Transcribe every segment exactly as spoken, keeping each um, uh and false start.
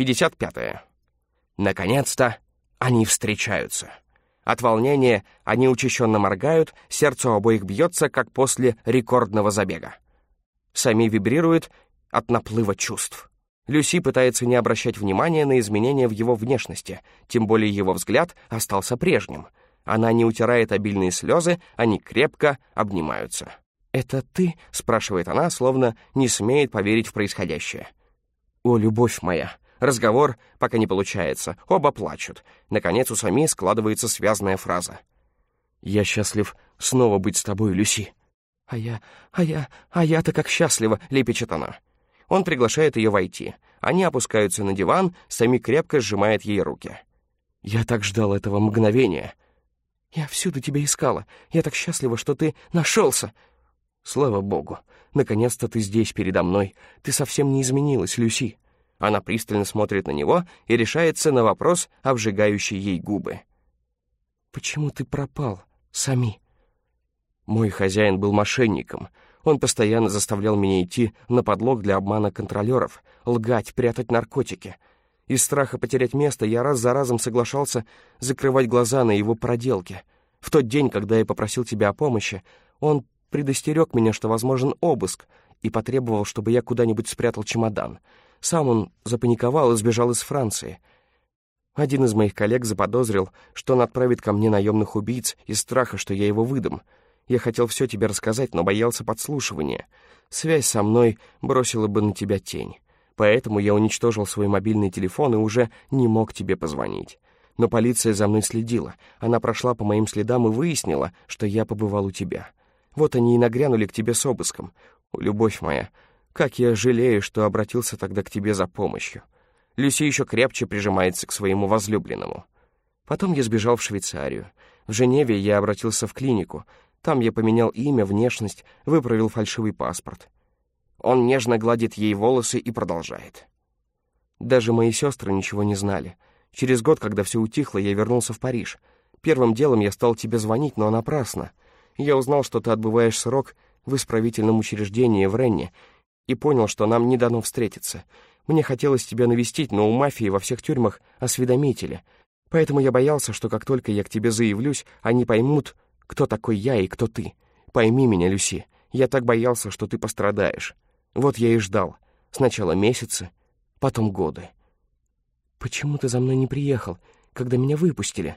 пятьдесят пятое. Наконец-то они встречаются. От волнения они учащенно моргают, сердце у обоих бьется, как после рекордного забега. Сами вибрирует от наплыва чувств. Люси пытается не обращать внимания на изменения в его внешности, тем более его взгляд остался прежним. Она не утирает обильные слезы, они крепко обнимаются. «Это ты?» — спрашивает она, словно не смеет поверить в происходящее. «О, любовь моя!» Разговор пока не получается, оба плачут. Наконец у Сами складывается связная фраза. «Я счастлив снова быть с тобой, Люси». «А я... а я... а я-то как счастлива!» — лепечет она. Он приглашает ее войти. Они опускаются на диван, Сами крепко сжимает ей руки. «Я так ждал этого мгновения». «Я всюду тебя искала. Я так счастлива, что ты нашелся». «Слава богу, наконец-то ты здесь передо мной. Ты совсем не изменилась, Люси». Она пристально смотрит на него и решается на вопрос, обжигающий ей губы. «Почему ты пропал, Сами?» «Мой хозяин был мошенником. Он постоянно заставлял меня идти на подлог для обмана контролеров, лгать, прятать наркотики. Из страха потерять место я раз за разом соглашался закрывать глаза на его проделки. В тот день, когда я попросил тебя о помощи, он предостерег меня, что возможен обыск, и потребовал, чтобы я куда-нибудь спрятал чемодан. Сам он запаниковал и сбежал из Франции. Один из моих коллег заподозрил, что он отправит ко мне наемных убийц из страха, что я его выдам. Я хотел все тебе рассказать, но боялся подслушивания. Связь со мной бросила бы на тебя тень. Поэтому я уничтожил свой мобильный телефон и уже не мог тебе позвонить. Но полиция за мной следила. Она прошла по моим следам и выяснила, что я побывал у тебя. Вот они и нагрянули к тебе с обыском. О, любовь моя, как я жалею, что обратился тогда к тебе за помощью». Люси еще крепче прижимается к своему возлюбленному. Потом я сбежал в Швейцарию. В Женеве я обратился в клинику. Там я поменял имя, внешность, выправил фальшивый паспорт. Он нежно гладит ей волосы и продолжает. Даже мои сестры ничего не знали. Через год, когда все утихло, я вернулся в Париж. Первым делом я стал тебе звонить, но напрасно. Я узнал, что ты отбываешь срок в исправительном учреждении в Ренне, и понял, что нам не дано встретиться. Мне хотелось тебя навестить, но у мафии во всех тюрьмах осведомители. Поэтому я боялся, что как только я к тебе заявлюсь, они поймут, кто такой я и кто ты. Пойми меня, Люси, я так боялся, что ты пострадаешь. Вот я и ждал. Сначала месяцы, потом годы. Почему ты за мной не приехал, когда меня выпустили?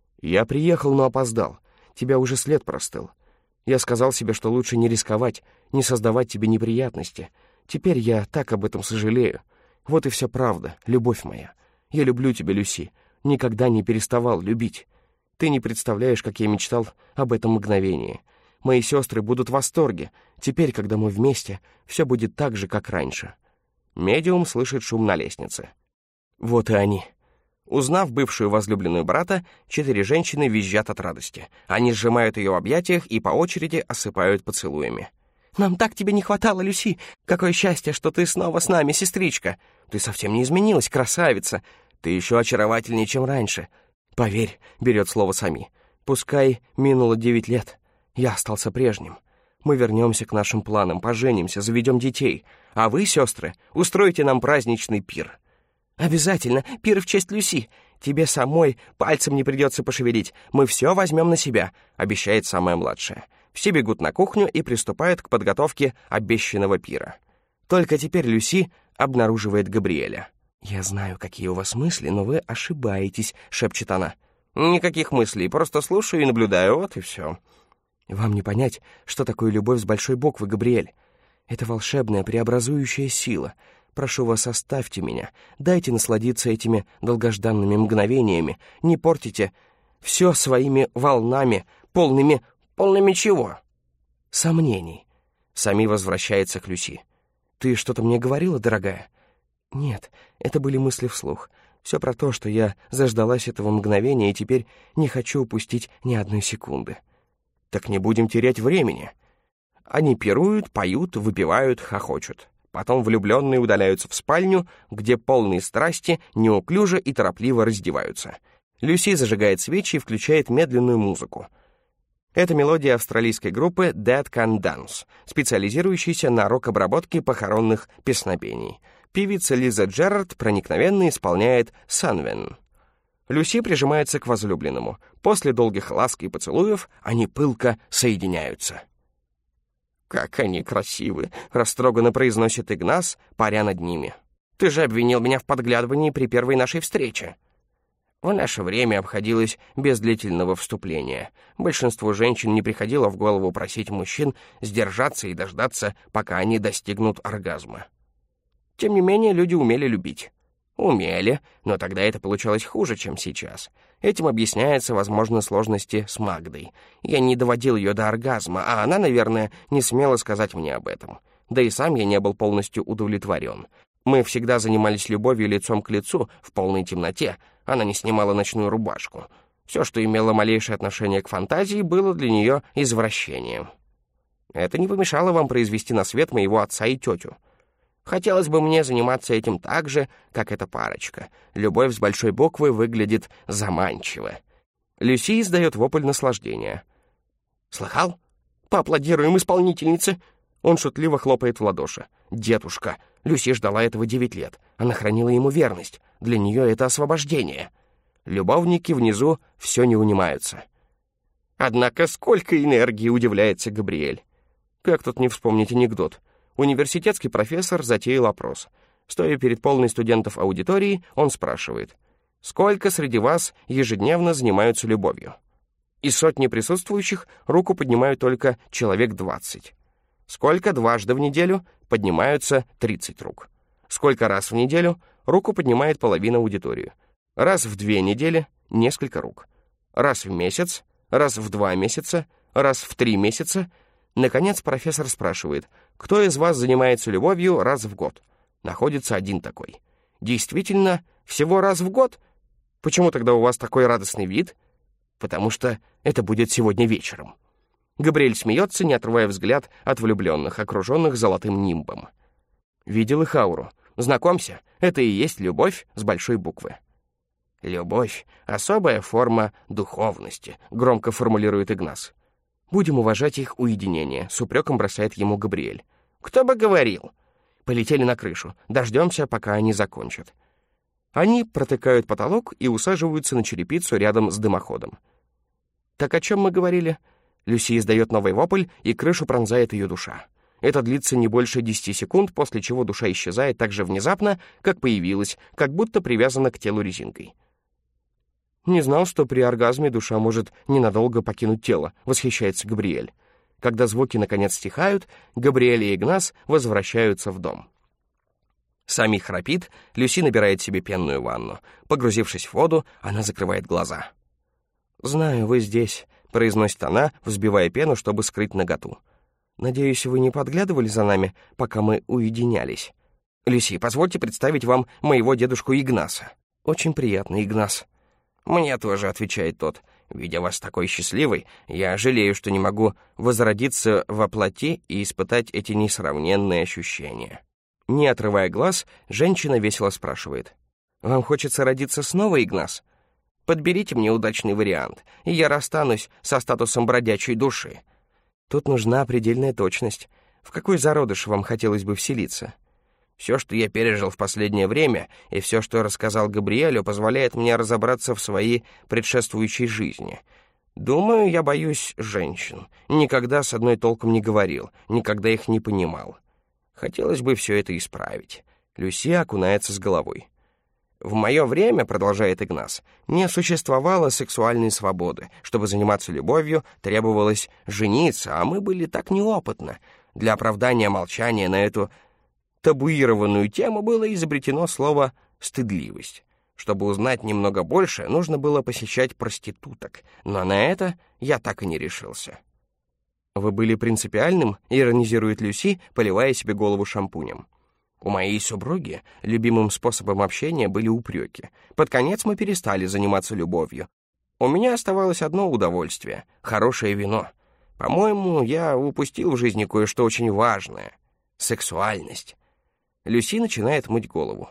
Я приехал, но опоздал. Тебя уже след простыл. Я сказал себе, что лучше не рисковать, не создавать тебе неприятности. Теперь я так об этом сожалею. Вот и вся правда, любовь моя. Я люблю тебя, Люси. Никогда не переставал любить. Ты не представляешь, как я мечтал об этом мгновении. Мои сестры будут в восторге. Теперь, когда мы вместе, все будет так же, как раньше». Медиум слышит шум на лестнице. Вот и они. Узнав бывшую возлюбленную брата, четыре женщины визжат от радости. Они сжимают ее в объятиях и по очереди осыпают поцелуями. «Нам так тебя не хватало, Люси! Какое счастье, что ты снова с нами, сестричка! Ты совсем не изменилась, красавица! Ты еще очаровательнее, чем раньше. Поверь», — берет слово Сами, — «пускай минуло девять лет, я остался прежним. Мы вернемся к нашим планам, поженимся, заведем детей, а вы, сестры, устройте нам праздничный пир». «Обязательно, пир в честь Люси. Тебе самой пальцем не придется пошевелить. Мы все возьмем на себя», — обещает самая младшая. Все бегут на кухню и приступают к подготовке обещанного пира. Только теперь Люси обнаруживает Габриэля. «Я знаю, какие у вас мысли, но вы ошибаетесь», — шепчет она. «Никаких мыслей, просто слушаю и наблюдаю, вот и все». «Вам не понять, что такое любовь с большой буквы, Габриэль. Это волшебная, преобразующая сила. Прошу вас, оставьте меня. Дайте насладиться этими долгожданными мгновениями. Не портите все своими волнами, полными... Полными чего?» «Сомнений». Сами возвращается к Люси. «Ты что-то мне говорила, дорогая?» «Нет, это были мысли вслух. Все про то, что я заждалась этого мгновения и теперь не хочу упустить ни одной секунды». «Так не будем терять времени». Они пируют, поют, выпивают, хохочут. Потом влюбленные удаляются в спальню, где полные страсти неуклюже и торопливо раздеваются. Люси зажигает свечи и включает медленную музыку. Это мелодия австралийской группы Dead Can Dance, специализирующейся на рок-обработке похоронных песнопений. Певица Лиза Джерард проникновенно исполняет «Санвен». Люси прижимается к возлюбленному. После долгих ласк и поцелуев они пылко соединяются. «Как они красивы!» — растроганно произносит Игнас, паря над ними. «Ты же обвинил меня в подглядывании при первой нашей встрече». В наше время обходилось без длительного вступления. Большинству женщин не приходило в голову просить мужчин сдержаться и дождаться, пока они достигнут оргазма. Тем не менее, люди умели любить. Умели, но тогда это получалось хуже, чем сейчас. Этим объясняются, возможно, сложности с Магдой. Я не доводил ее до оргазма, а она, наверное, не смела сказать мне об этом. Да и сам я не был полностью удовлетворен. Мы всегда занимались любовью лицом к лицу, в полной темноте. Она не снимала ночную рубашку. Все, что имело малейшее отношение к фантазии, было для нее извращением. Это не помешало вам произвести на свет моего отца и тетю. Хотелось бы мне заниматься этим так же, как эта парочка. Любовь с большой буквы выглядит заманчиво. Люси издает вопль наслаждения. «Слыхал? Поаплодируем исполнительнице!» Он шутливо хлопает в ладоши. «Дедушка, Люси ждала этого девять лет. Она хранила ему верность. Для нее это освобождение». Любовники внизу все не унимаются. «Однако сколько энергии!» — удивляется Габриэль. Как тут не вспомнить анекдот? Университетский профессор затеял опрос. Стоя перед полной студентов аудиторией, он спрашивает: «Сколько среди вас ежедневно занимаются любовью?» Из сотни присутствующих руку поднимают только человек двадцать. Сколько дважды в неделю? Поднимаются тридцать рук. Сколько раз в неделю? Руку поднимает половина аудитории. Раз в две недели — несколько рук. Раз в месяц, раз в два месяца, раз в три месяца. Наконец профессор спрашивает: «Кто из вас занимается любовью раз в год?» Находится один такой. «Действительно, всего раз в год? Почему тогда у вас такой радостный вид?» «Потому что это будет сегодня вечером». Габриэль смеется, не отрывая взгляд от влюбленных, окруженных золотым нимбом. «Видел их ауру. Знакомься, это и есть любовь с большой буквы». «Любовь — особая форма духовности», — громко формулирует Игнас. «Будем уважать их уединение», — с упреком бросает ему Габриэль. «Кто бы говорил?» Полетели на крышу. Дождемся, пока они закончат. Они протыкают потолок и усаживаются на черепицу рядом с дымоходом. «Так о чем мы говорили?» Люси издает новый вопль, и крышу пронзает ее душа. Это длится не больше десяти секунд, после чего душа исчезает так же внезапно, как появилась, как будто привязана к телу резинкой. «Не знал, что при оргазме душа может ненадолго покинуть тело», — восхищается Габриэль. Когда звуки наконец стихают, Габриэль и Игнас возвращаются в дом. Сами храпит, Люси набирает себе пенную ванну. Погрузившись в воду, она закрывает глаза. «Знаю, вы здесь», — произносит она, взбивая пену, чтобы скрыть наготу. «Надеюсь, вы не подглядывали за нами, пока мы уединялись?» «Люси, позвольте представить вам моего дедушку Игнаса». «Очень приятно, Игнас». «Мне тоже», — отвечает тот. «Видя вас такой счастливой, я жалею, что не могу возродиться во плоти и испытать эти несравненные ощущения». Не отрывая глаз, женщина весело спрашивает: «Вам хочется родиться снова, Игнас? Подберите мне удачный вариант, и я расстанусь со статусом бродячей души». Тут нужна предельная точность. В какой зародыш вам хотелось бы вселиться? Все, что я пережил в последнее время, и все, что рассказал Габриэлю, позволяет мне разобраться в своей предшествующей жизни. Думаю, я боюсь женщин. Никогда с одной толком не говорил, никогда их не понимал. Хотелось бы все это исправить. Люси окунается с головой. «В мое время, — продолжает Игнас, — не существовало сексуальной свободы. Чтобы заниматься любовью, требовалось жениться, а мы были так неопытны. Для оправдания молчания на эту табуированную тему было изобретено слово «стыдливость». Чтобы узнать немного больше, нужно было посещать проституток, но на это я так и не решился». «Вы были принципиальным?» — иронизирует Люси, поливая себе голову шампунем. «У моей супруги любимым способом общения были упреки. Под конец мы перестали заниматься любовью. У меня оставалось одно удовольствие — хорошее вино. По-моему, я упустил в жизни кое-что очень важное — сексуальность». Люси начинает мыть голову.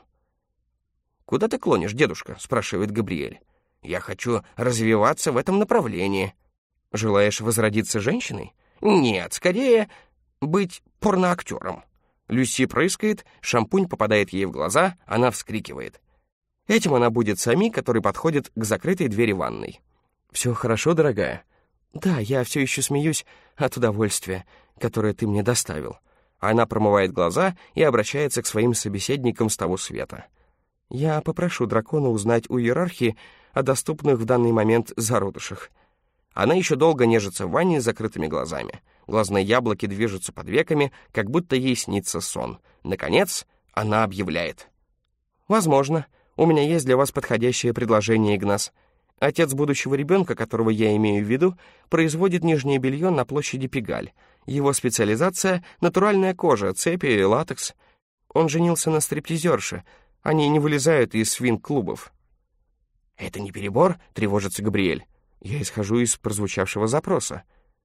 «Куда ты клонишь, дедушка?» — спрашивает Габриэль. «Я хочу развиваться в этом направлении». «Желаешь возродиться женщиной?» «Нет, скорее быть порноактером». Люси прыскает, шампунь попадает ей в глаза, она вскрикивает. Этим она будет Сами, который подходит к закрытой двери ванной. «Все хорошо, дорогая?» «Да, я все еще смеюсь от удовольствия, которое ты мне доставил». Она промывает глаза и обращается к своим собеседникам с того света. «Я попрошу дракона узнать у иерархии о доступных в данный момент зародышах». Она еще долго нежится в ванне с закрытыми глазами. Глазные яблоки движутся под веками, как будто ей снится сон. Наконец, она объявляет. «Возможно, у меня есть для вас подходящее предложение, Игнас. Отец будущего ребенка, которого я имею в виду, производит нижнее белье на площади Пегаль. Его специализация — натуральная кожа, цепи, латекс. Он женился на стриптизерше. Они не вылезают из свинг-клубов». «Это не перебор?» — тревожится Габриэль. Я исхожу из прозвучавшего запроса.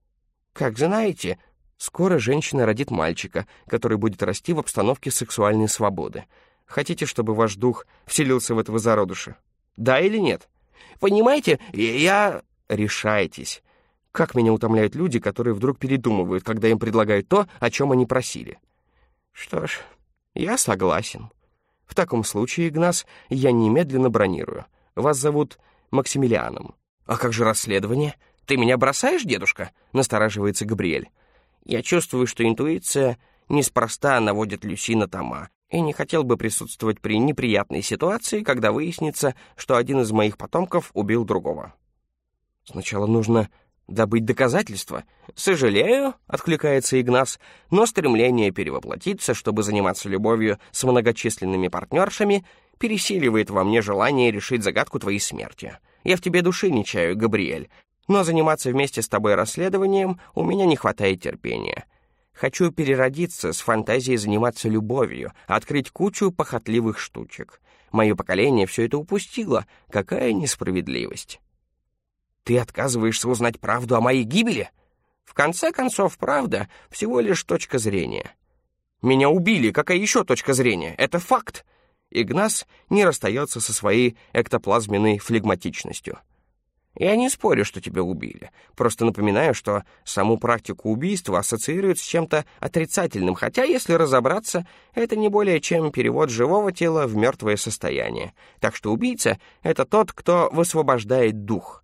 «Как знаете, скоро женщина родит мальчика, который будет расти в обстановке сексуальной свободы. Хотите, чтобы ваш дух вселился в этого зародыша? Да или нет? Понимаете, я...» «Решайтесь. Как меня утомляют люди, которые вдруг передумывают, когда им предлагают то, о чем они просили?» «Что ж, я согласен. В таком случае, Игнас, я немедленно бронирую. Вас зовут Максимилианом». «А как же расследование? Ты меня бросаешь, дедушка?» — настораживается Габриэль. «Я чувствую, что интуиция неспроста наводит Люси на Тома, и не хотел бы присутствовать при неприятной ситуации, когда выяснится, что один из моих потомков убил другого». «Сначала нужно добыть доказательства». «Сожалею», — откликается Игнас, «но стремление перевоплотиться, чтобы заниматься любовью с многочисленными партнершами, пересиливает во мне желание решить загадку твоей смерти. Я в тебе души не чаю, Габриэль, но заниматься вместе с тобой расследованием у меня не хватает терпения. Хочу переродиться с фантазией заниматься любовью, открыть кучу похотливых штучек. Мое поколение все это упустило. Какая несправедливость!» «Ты отказываешься узнать правду о моей гибели?» «В конце концов, правда — всего лишь точка зрения». «Меня убили, какая еще точка зрения? Это факт!» Игнас не расстается со своей эктоплазменной флегматичностью. «Я не спорю, что тебя убили. Просто напоминаю, что саму практику убийства ассоциируют с чем-то отрицательным, хотя, если разобраться, это не более чем перевод живого тела в мертвое состояние. Так что убийца — это тот, кто высвобождает дух».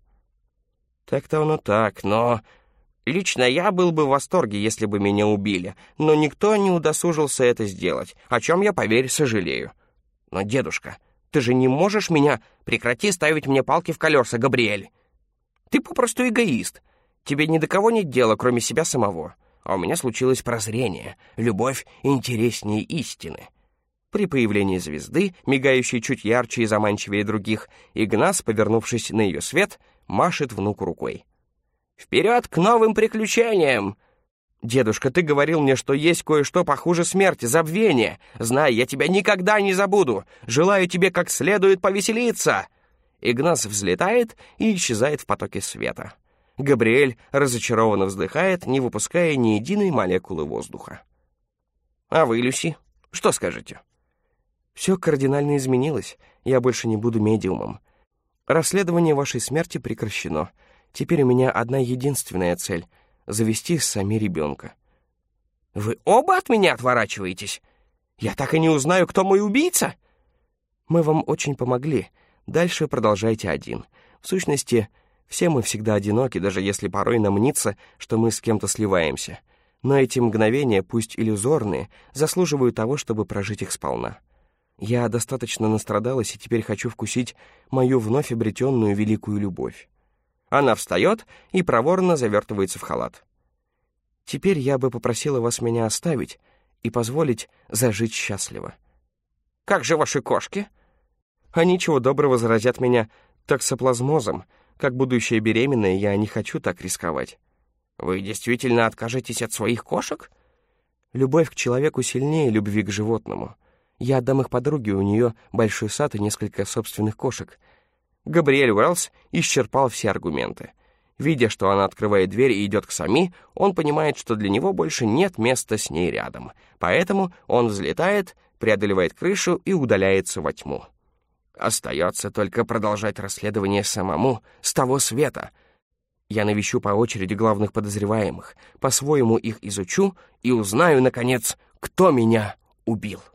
«Так-то оно так, но...» «Лично я был бы в восторге, если бы меня убили, но никто не удосужился это сделать, о чем я, поверь, сожалею. Но, дедушка, ты же не можешь меня... Прекрати ставить мне палки в колеса, Габриэль. Ты попросту эгоист. Тебе ни до кого нет дела, кроме себя самого. А у меня случилось прозрение. Любовь интереснее истины». При появлении звезды, мигающей чуть ярче и заманчивее других, Игнас, повернувшись на ее свет, машет внуку рукой. «Вперед к новым приключениям!» «Дедушка, ты говорил мне, что есть кое-что похуже смерти, забвение. Знай, я тебя никогда не забуду. Желаю тебе как следует повеселиться!» Игнас взлетает и исчезает в потоке света. Габриэль разочарованно вздыхает, не выпуская ни единой молекулы воздуха. «А вы, Люси, что скажете?» «Все кардинально изменилось. Я больше не буду медиумом. Расследование вашей смерти прекращено. Теперь у меня одна единственная цель — завести Сами ребенка». «Вы оба от меня отворачиваетесь? Я так и не узнаю, кто мой убийца?» «Мы вам очень помогли. Дальше продолжайте один. В сущности, все мы всегда одиноки, даже если порой нам мнится, что мы с кем-то сливаемся. Но эти мгновения, пусть иллюзорные, заслуживают того, чтобы прожить их сполна. Я достаточно настрадалась и теперь хочу вкусить мою вновь обретенную великую любовь». Она встает и проворно завертывается в халат. «Теперь я бы попросила вас меня оставить и позволить зажить счастливо». «Как же ваши кошки?» «Они чего доброго заразят меня токсоплазмозом. Как будущая беременная, я не хочу так рисковать». «Вы действительно откажетесь от своих кошек?» «Любовь к человеку сильнее любви к животному. Я отдам их подруге, у нее большой сад и несколько собственных кошек». Габриэль Уэллс исчерпал все аргументы. Видя, что она открывает дверь и идет к Сами, он понимает, что для него больше нет места с ней рядом. Поэтому он взлетает, преодолевает крышу и удаляется во тьму. Остается только продолжать расследование самому, с того света. Я навещу по очереди главных подозреваемых, по-своему их изучу и узнаю, наконец, кто меня убил.